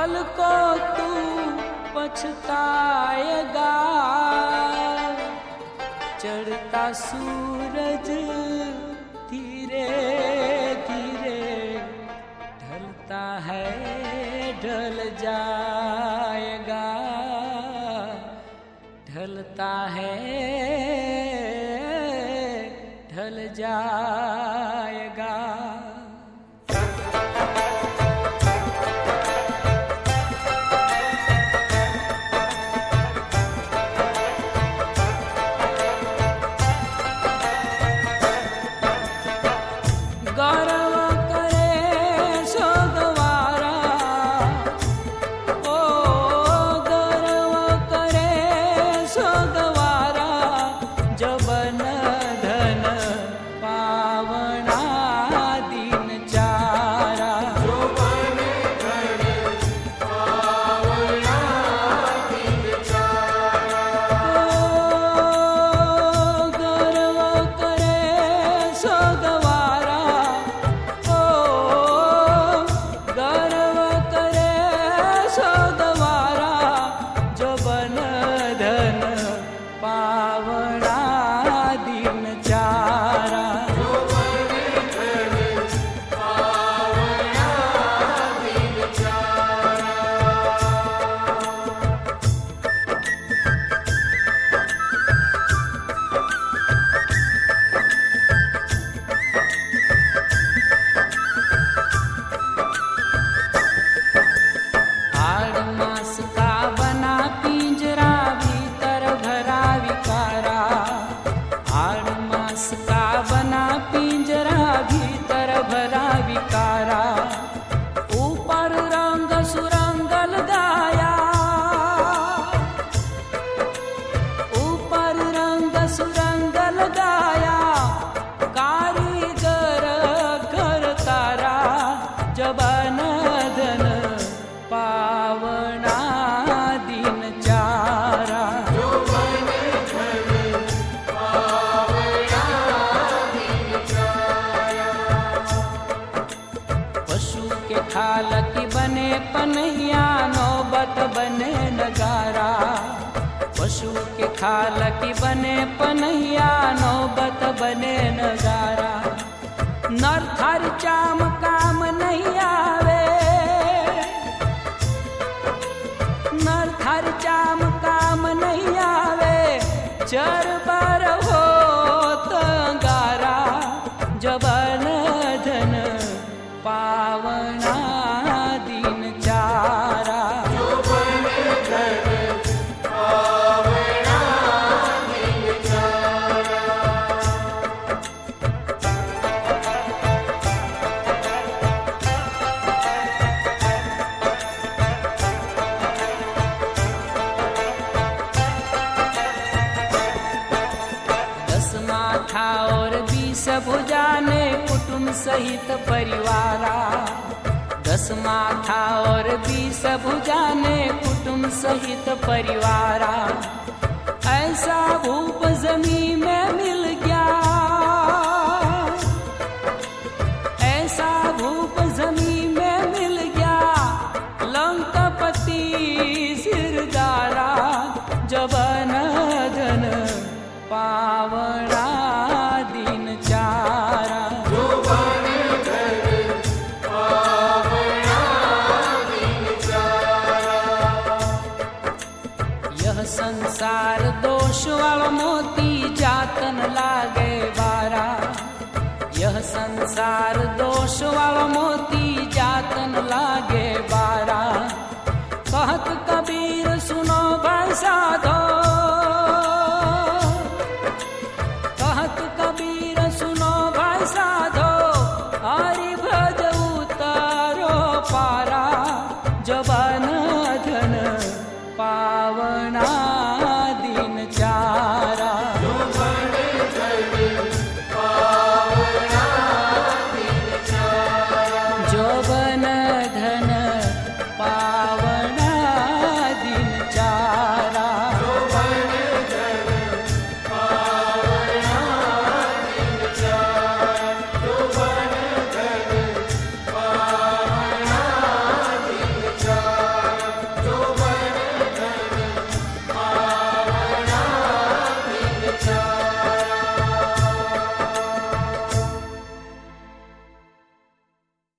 कल को तू पछताएगा, चढ़ता सूरज धीरे धीरे ढलता है, ढल जाएगा, ढलता है, ढल जाएगा। गौरव करे सो गवारा, ओ गौरव करे सो गवारा, जबन धन पावना दिन चारा, जबन धन पावना दिन चारा। ओ गौरव करे सो गवारा, पावना दिन चारा, पावना दिन चारा। आड़ मास का बना पिंजरा, भीतर भरा विकारा, आड़ मास का बना पिंजरा, भीतर भरा विकारा, ऊपर रंग सुरंगल गाया, ऊपर रंग सुरंगल गाया, कारीगर घर तारा, जबन धन पावना दिन चारा, जबन धन पावना दिन चारा। पशु के खाल की बने पनैया, नौबत बने नगारा, पशु के खाल की बने पनैया, नौबत बने नगारा, नर थार चाम काम नहीं आवे, नर थार चाम काम नहीं आवे, चर बार हो तंगारा, जबन धन पावना दिन चारा, जबन धन पावना दिन चारा। माथा और 20 भुजा ने कुटुंब सहित परिवारा, 10 माथा और 20 भुजा ने कुटुंब सहित परिवारा, ऐसा भूप जमीन में मिल गया, ऐसा भूप जमीन में मिल गया, लंकापति सिरदारा, जबन धन पावना दिन चारा, जबन धन पावना दिन चारा। यह संसार दोष वाला मोती, जातन लागे बारा, यह संसार दोष वाला मोती, जातन लागे बारा, कहत कबीर सुनो भाई साधो, कबीर सुनो भाई साधो, हरि भज उतारो पारा, जबन धन पावना